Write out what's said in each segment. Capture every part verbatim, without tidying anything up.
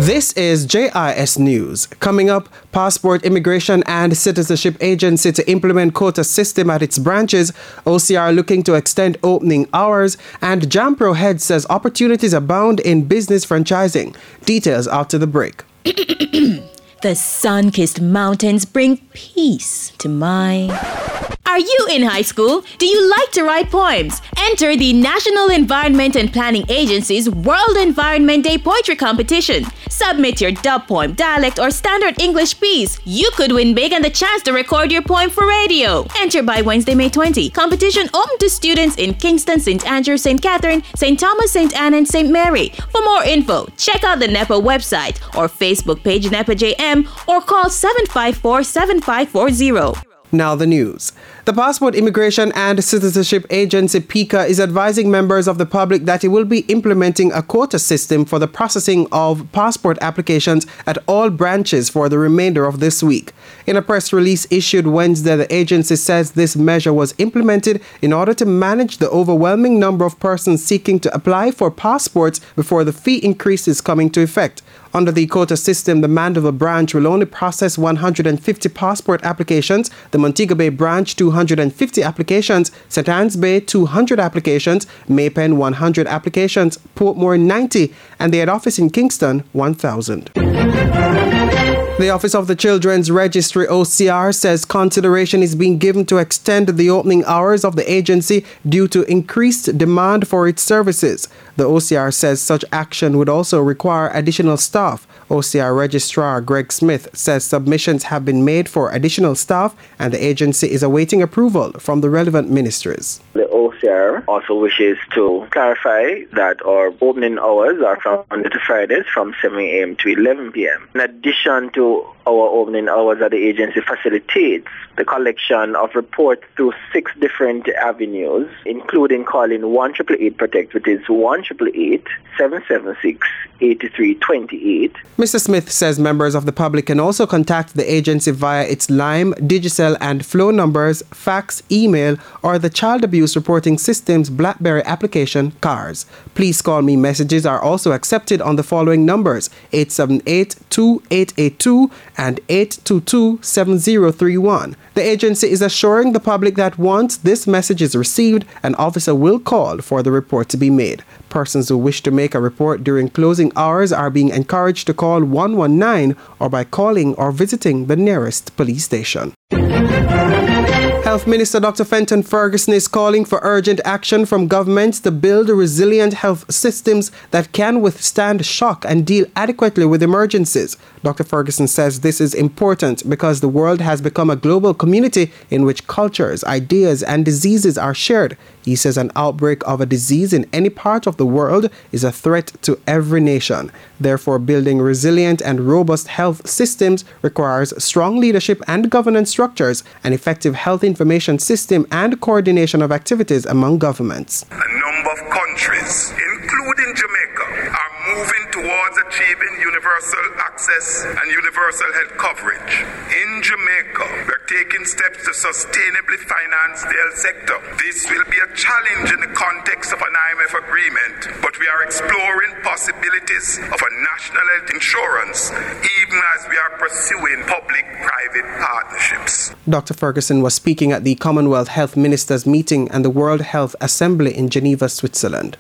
This is J I S News. Coming up, Passport Immigration and Citizenship Agency to implement quota system at its branches, O C R looking to extend opening hours, and JAMPRO head says opportunities abound in business franchising. Details after the break. The sun-kissed mountains bring peace to my... Are you in high school? Do you like to write poems? Enter the National Environment and Planning Agency's World Environment Day Poetry Competition. Submit your dub poem, dialect, or standard English piece. You could win big and the chance to record your poem for radio. Enter by Wednesday, May twentieth. Competition open to students in Kingston, Saint Andrew, Saint Catherine, Saint Thomas, Saint Anne, and Saint Mary. For more info, check out the NEPA website or Facebook page NEPA J M or call seven five four, seven five four zero. Now the news. The Passport Immigration and Citizenship Agency, PICA, is advising members of the public that it will be implementing a quota system for the processing of passport applications at all branches for the remainder of this week. In a press release issued Wednesday, the agency says this measure was implemented in order to manage the overwhelming number of persons seeking to apply for passports before the fee increases come into effect. Under the quota system, the Mandeville branch will only process one hundred fifty passport applications, the Montego Bay branch two hundred fifty applications, Saint Anne's Bay two hundred applications, Maypen one hundred applications, Portmore ninety, and the head office in Kingston one thousand. The Office of the Children's Registry, O C R, says consideration is being given to extend the opening hours of the agency due to increased demand for its services. The O C R says such action would also require additional staff. O C R Registrar Greg Smith says submissions have been made for additional staff and the agency is awaiting approval from the relevant ministries. The O C R also wishes to clarify that our opening hours are from Monday to Fridays from seven a.m. to eleven p.m. In addition to our opening hours that the agency facilitates the collection of reports through six different avenues, including calling one eight eight eight protect, which is one eight eight eight, seven seven six, eight three two eight. Mister Smith says members of the public can also contact the agency via its Lime, Digicel, and Flow numbers, fax, email, or the Child Abuse Reporting System's BlackBerry application, C A R S. Please call me messages are also accepted on the following numbers: eight seven eight, two eight eight two and eight two two, seven zero three one. The agency is assuring the public that once this message is received, an officer will call for the report to be made. Persons who wish to make a report during closing hours are being encouraged to call one one nine or by calling or visiting the nearest police station. Health Minister Doctor Fenton Ferguson is calling for urgent action from governments to build resilient health systems that can withstand shock and deal adequately with emergencies. Doctor Ferguson says this is important because the world has become a global community in which cultures, ideas, and diseases are shared. He says an outbreak of a disease in any part of the world is a threat to every nation. Therefore, building resilient and robust health systems requires strong leadership and governance structures, an effective health information system, and coordination of activities among governments. A number of countries, including Jamaica, are moving towards achieving universal access and universal health coverage. In Jamaica, we're taking steps to sustainably finance the health sector. This will be a challenge in the context of an I M F agreement, but we are exploring possibilities of a national health insurance, even as we are pursuing public-private partnerships. Doctor Ferguson was speaking at the Commonwealth Health Ministers meeting and the World Health Assembly in Geneva, Switzerland.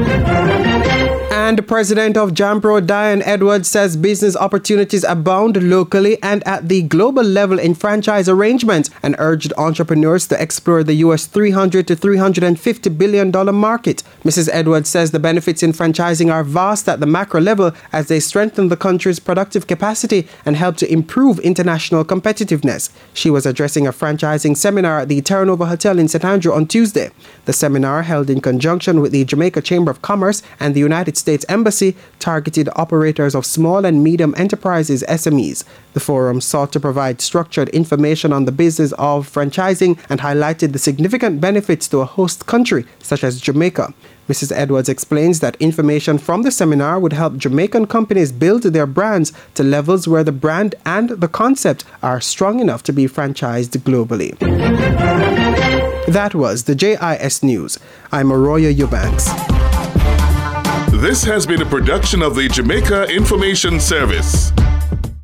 And President of JAMPRO, Diane Edwards, says business opportunities abound locally and at the global level in franchise arrangements and urged entrepreneurs to explore the U S three hundred to three hundred fifty billion dollars market. Missus Edwards says the benefits in franchising are vast at the macro level as they strengthen the country's productive capacity and help to improve international competitiveness. She was addressing a franchising seminar at the Terranova Hotel in Saint Andrew on Tuesday. The seminar, held in conjunction with the Jamaica Chamber of Commerce and the United States Embassy, targeted operators of small and medium enterprises, S M Es. The forum sought to provide structured information on the business of franchising and highlighted the significant benefits to a host country such as Jamaica. Missus Edwards explains that information from the seminar would help Jamaican companies build their brands to levels where the brand and the concept are strong enough to be franchised globally. That was the J I S News. I'm Arroyo Eubanks. This has been a production of the Jamaica Information Service.